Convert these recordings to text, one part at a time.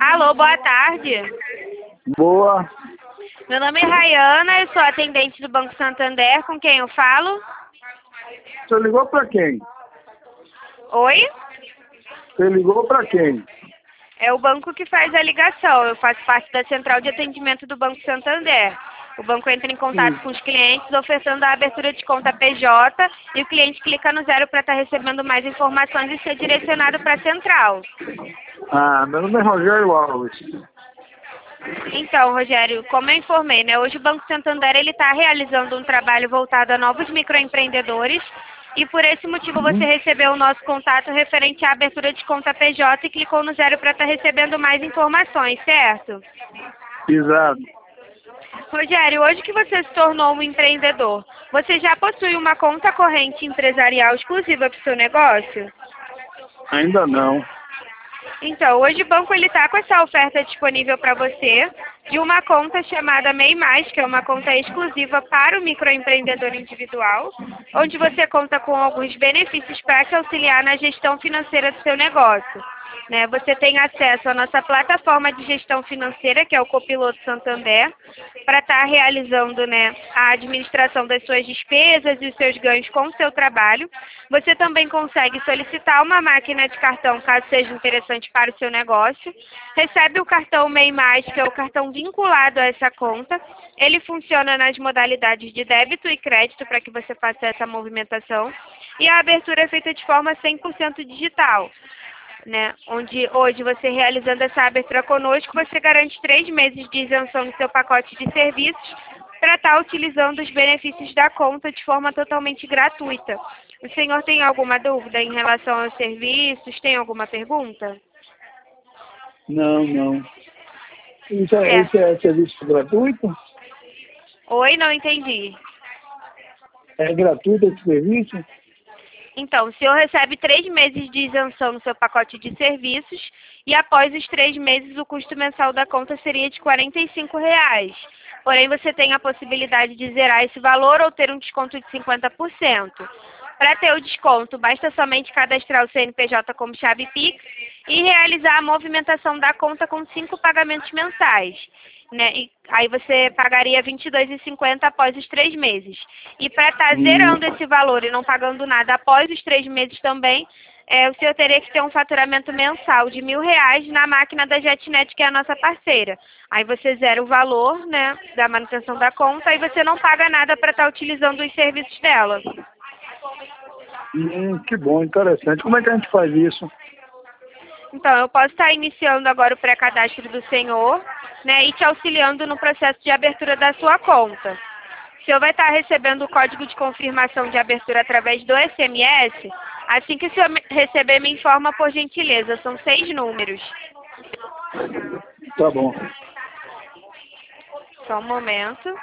Alô, boa tarde. Boa. Meu nome é Rayana, eu sou atendente do Banco Santander, com quem eu falo? Você ligou para quem? Oi? Você ligou para quem? É o banco que faz a ligação, eu faço parte da central de atendimento do Banco Santander. O banco entra em contato com os clientes ofertando a abertura de conta PJ e o cliente clica no 0 para estar recebendo mais informações e ser direcionado para a central. Ah, meu nome é Rogério Alves. Então, Rogério, como eu informei, né, hoje o Banco Santander ele está realizando um trabalho voltado a novos microempreendedores e por esse motivo você recebeu o nosso contato referente à abertura de conta PJ e clicou no 0 para estar recebendo mais informações, certo? Exato. Rogério, hoje que você se tornou um empreendedor, você já possui uma conta corrente empresarial exclusiva para o seu negócio? Ainda não. Então, hoje o banco ele está com essa oferta disponível para você de uma conta chamada MEI+, que é uma conta exclusiva para o microempreendedor individual, onde você conta com alguns benefícios para te auxiliar na gestão financeira do seu negócio. Né? Você tem acesso à nossa plataforma de gestão financeira, que é o Copiloto Santander, para estar realizando, né, a administração das suas despesas e os seus ganhos com o seu trabalho. Você também consegue solicitar uma máquina de cartão, caso seja interessante para o seu negócio. Recebe o cartão MEI+, que é o cartão vinculado a essa conta. Ele funciona nas modalidades de débito e crédito para que você faça essa movimentação. E a abertura é feita de forma 100% digital. Né? Onde hoje você realizando essa abertura conosco, você garante 3 meses de isenção no seu pacote de serviços para estar utilizando os benefícios da conta de forma totalmente gratuita. O senhor tem alguma dúvida em relação aos serviços? Tem alguma pergunta? Não. Isso Certo. é serviço gratuito? Oi, não entendi. É gratuito esse serviço? Então, o senhor recebe 3 meses de isenção no seu pacote de serviços e após os 3 meses o custo mensal da conta seria de R$ 45. Porém, você tem a possibilidade de zerar esse valor ou ter um desconto de 50%. Para ter o desconto, basta somente cadastrar o CNPJ como chave Pix e realizar a movimentação da conta com 5 pagamentos mensais. Né? E aí você pagaria R$ 22,50 após os 3 meses. E para estar zerando esse valor e não pagando nada após os 3 meses também, o senhor teria que ter um faturamento mensal de R$ 1.000 na máquina da JetNet, que é a nossa parceira. Aí você zera o valor, né, da manutenção da conta e você não paga nada para estar utilizando os serviços dela. Que bom, interessante. Como é que a gente faz isso? Então, eu posso estar iniciando agora o pré-cadastro do senhor, né, e te auxiliando no processo de abertura da sua conta. O senhor vai estar recebendo o código de confirmação de abertura através do SMS. Assim que o senhor receber, me informa por gentileza. São 6 números. Tá bom. Só um momento.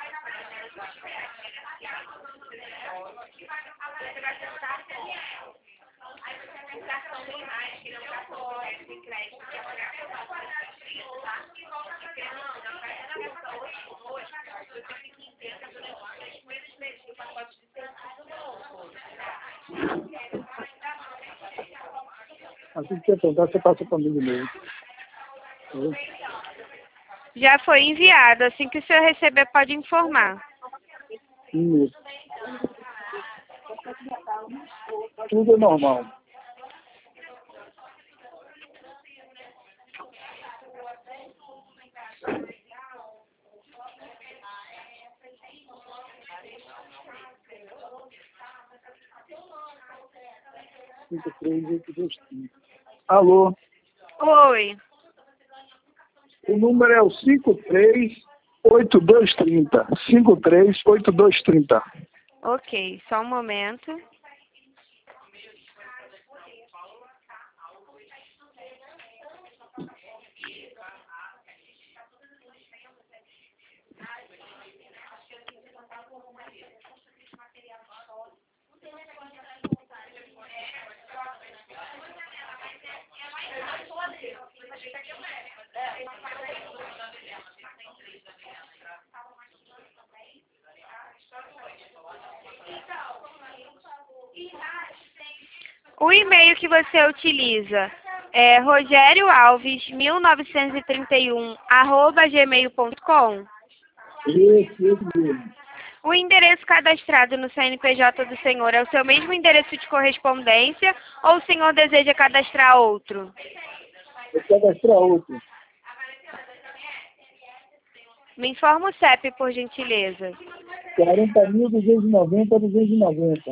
Assim que você perguntar, você passa para mim de novo. Já foi enviado. Assim que o senhor receber, pode informar. Isso. Tudo é normal. Alô? Oi. O número é o 538230. 538230. Ok, só um momento. O e-mail que você utiliza É Rogério Alves, 1931, @gmail.com. Esse mesmo. O endereço cadastrado no CNPJ do senhor é o seu mesmo endereço de correspondência ou o senhor deseja cadastrar outro? Eu quero cadastrar outro. Me informa o CEP, por gentileza. 40.290, 290.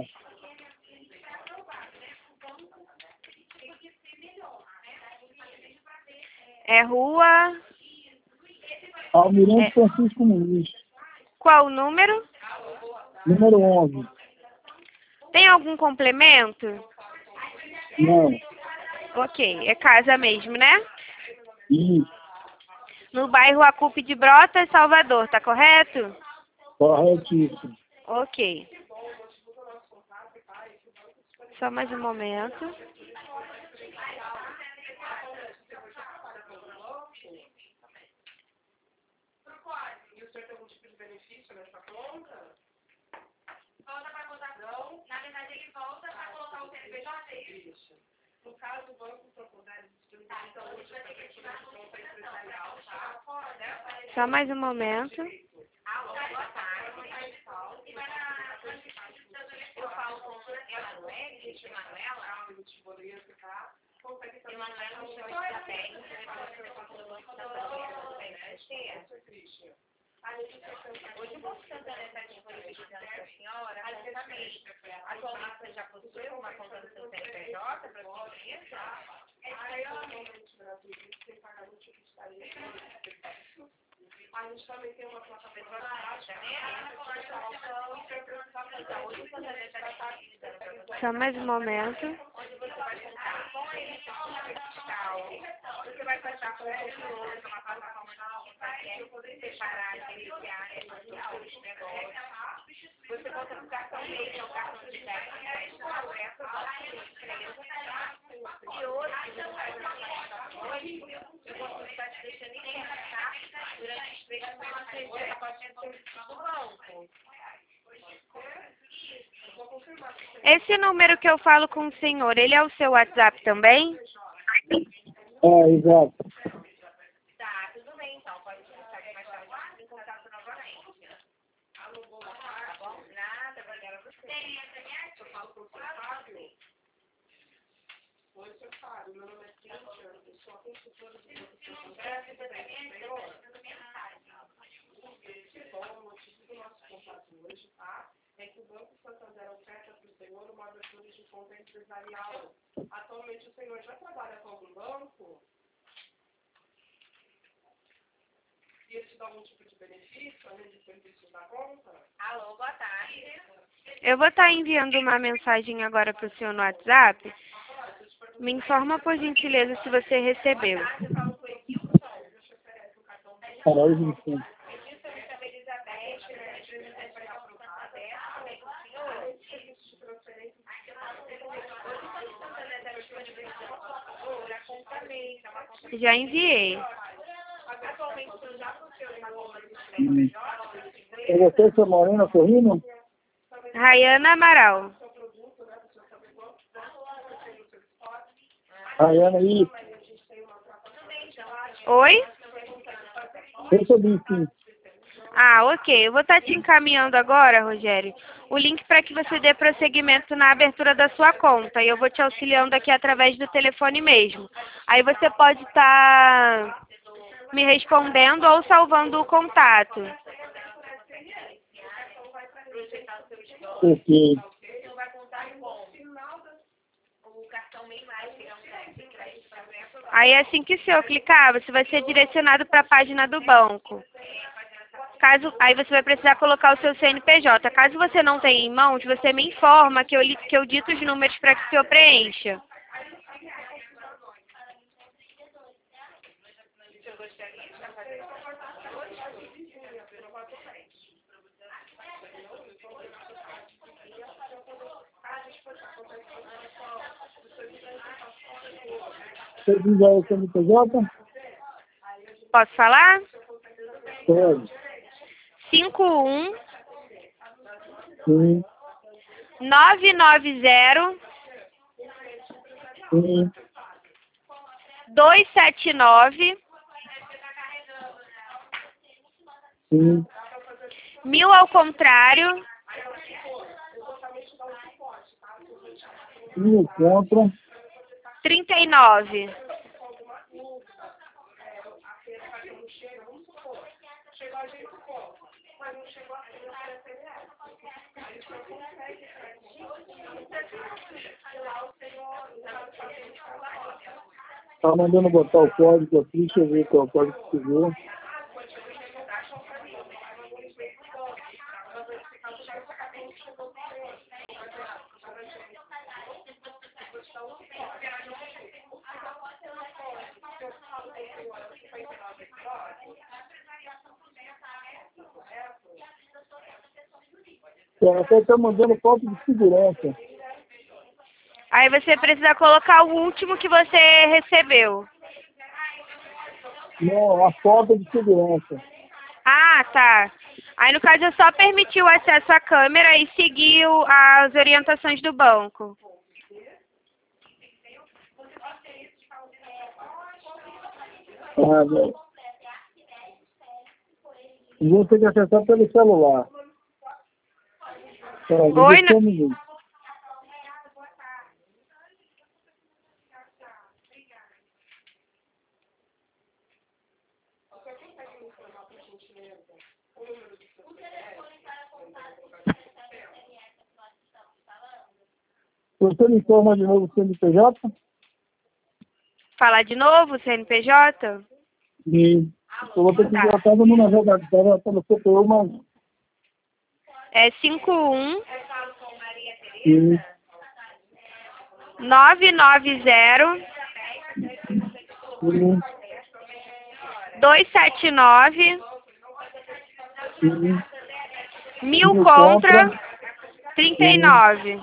É rua... Almirante Francisco Muniz, Qual o número? número 11. Tem algum complemento? Não. Ok, é casa mesmo, né? Isso. No bairro Acupe de Brotas, Salvador, tá correto? Corretíssimo. Ok. Só mais um momento. Só mais um momento. Só mais um momento. Esse número que eu falo com o senhor, ele é o seu WhatsApp também? Exato. Eu vou estar enviando uma mensagem agora para o senhor no WhatsApp. Me informa, por gentileza, se você recebeu. Para hoje, sim. Já enviei. É você, seu Morena Sorrino? Rayana Amaral. Rayana aí. Oi? Recebi, sim. Ah, ok. Eu vou estar te encaminhando agora, Rogério, o link para que você dê prosseguimento na abertura da sua conta. E eu vou te auxiliando aqui através do telefone mesmo. Aí você pode estar me respondendo ou salvando o contato. Ok. Aí assim que o senhor clicar, você vai ser direcionado para a página do banco. Aí você vai precisar colocar o seu CNPJ. Caso você não tenha em mãos, você me informa que eu dito os números para que o senhor preencha. Você diz aí o CNPJ? Posso falar? Pode. 51 Sim. 990 Sim. 279 Sim. 1000 ao contrário, 1 contra. 39. Tá mandando botar o código aqui, deixa eu ver qual é o código que chegou. Você está mandando foto de segurança. Aí você precisa colocar o último que você recebeu. Não, a foto de segurança. Ah, tá. Aí no caso é só permitir o acesso à câmera e seguir as orientações do banco. Ah, velho. Vou ter que acessar pelo celular. Oi, Deixa eu me ver. Você me informa de novo o CNPJ? Falar de novo, CNPJ? Sim. Eu vou ter que botar no navegador pelo CPU, mas... É 51 Sim. 990 Sim. 279 Sim. 1000 1 contra contra. 39.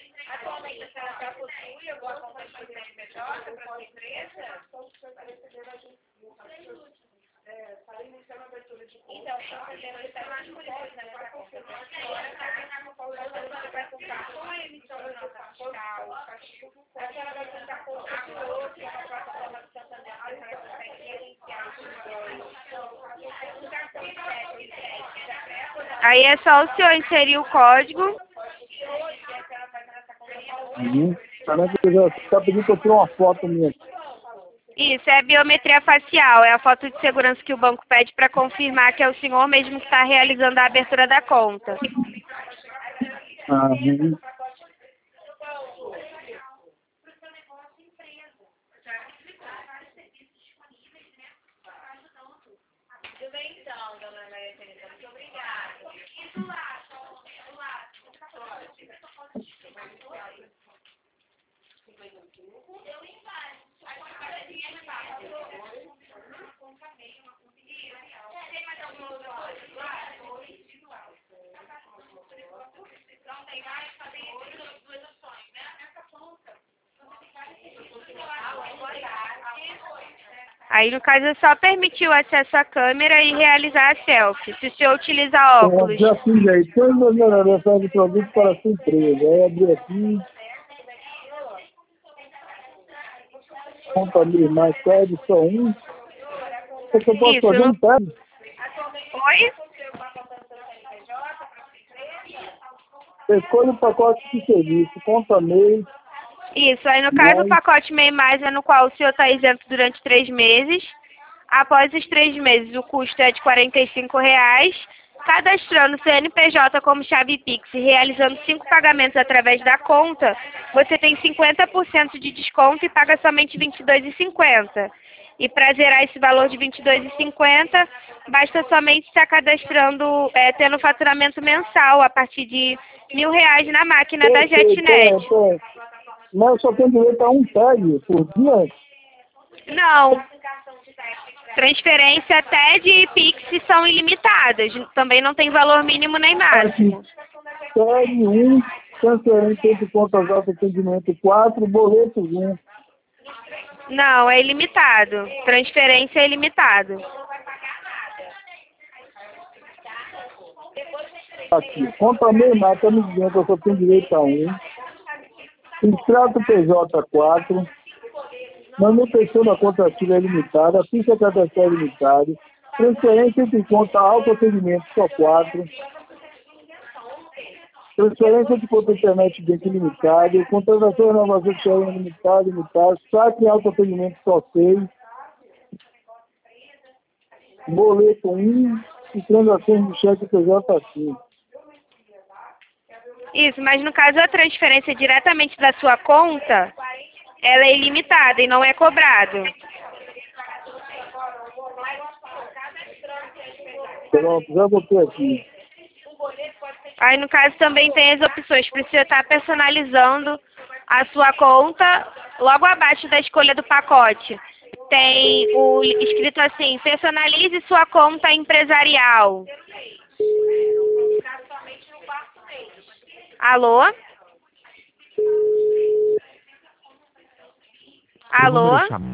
Aí é só o senhor inserir o código. Parece que já está pedindo para eu tirar uma foto minha. Isso, é a biometria facial, é a foto de segurança que o banco pede para confirmar que é o senhor mesmo que está realizando a abertura da conta. Ah, Aí, no caso, é só permitir o acesso à câmera e realizar a selfie. Se o senhor utilizar óculos... já fiz aí. Todas as melhorias de produto para a sua empresa. Aí abri aqui. Conta ali, mais pede só um. Você pode Isso, fazer um pede? Oi? Escolha o pacote de serviço. Conta mês. Isso, aí no caso o pacote MEI Mais é no qual o senhor está isento durante 3 meses. Após os 3 meses o custo é de R$ 45,00. Cadastrando o CNPJ como chave Pix e realizando 5 pagamentos através da conta, você tem 50% de desconto e paga somente R$ 22,50. E para zerar esse valor de R$ 22,50, basta somente estar cadastrando, tendo faturamento mensal a partir de R$ 1.000 na máquina da JetNet. Mas eu só tenho direito a um tag por dia? Não. Transferência TED e Pix são ilimitadas. Também não tem valor mínimo nem máximo. Tag 1, transferência de contas altas, atendimento 4, boleto 1. Não, é ilimitado. Transferência é ilimitado. Aqui, conta mesmo, está me dizendo que eu só tenho direito a 1. Extrato PJ 4. manutenção da conta ativa é limitada, ficha cadastral é limitada, transferência entre conta alto atendimento só 4, transferência de conta internet bem limitado, contratação e renovação de terreno limitado, saque e alto atendimento só 6, boleto 1 e transações de cheque PJ 5. Isso, mas no caso a transferência diretamente da sua conta, ela é ilimitada e não é cobrado. Pronto, já botei aqui. Aí no caso também tem as opções, precisa estar personalizando a sua conta logo abaixo da escolha do pacote. Tem o escrito assim, personalize sua conta empresarial. Alô? Alô?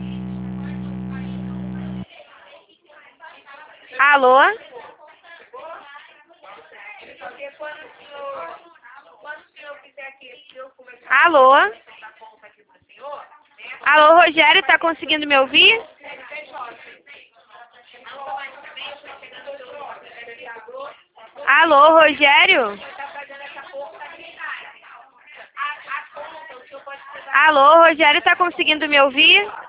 Alô? Alô? Alô, Rogério, está conseguindo me ouvir? Alô, Rogério? Alô, Rogério, está conseguindo me ouvir?